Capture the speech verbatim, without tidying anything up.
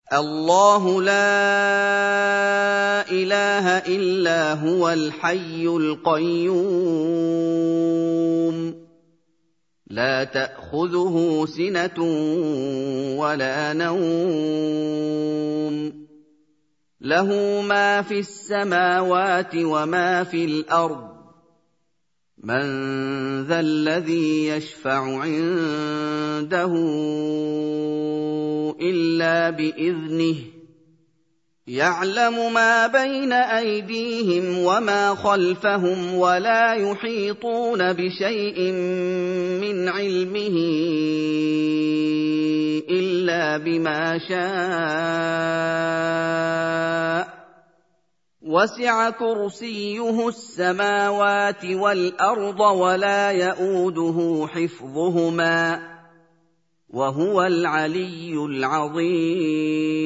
اللَّهُ لَا إِلَٰهَ إِلَّا هُوَ الْحَيُّ الْقَيُّومُ لَا تَأْخُذُهُ سِنَةٌ وَلَا نَوْمٌ لَّهُ مَا فِي السَّمَاوَاتِ وَمَا فِي الْأَرْضِ مَن ذَا الَّذِي يَشْفَعُ عِندَهُ إِلَّا بِإِذْنِهِ يَعْلَمُ مَا بَيْنَ أَيْدِيهِمْ وَمَا خَلْفَهُمْ وَلَا يُحِيطُونَ بِشَيْءٍ مِّنْ عِلْمِهِ إِلَّا بِمَا شَاءَ وَسِعَ كُرْسِيُّهُ السَّمَاوَاتِ وَالْأَرْضَ وَلَا يَئُودُهُ حِفْظُهُمَا وَهُوَ الْعَلِيُّ الْعَظِيمُ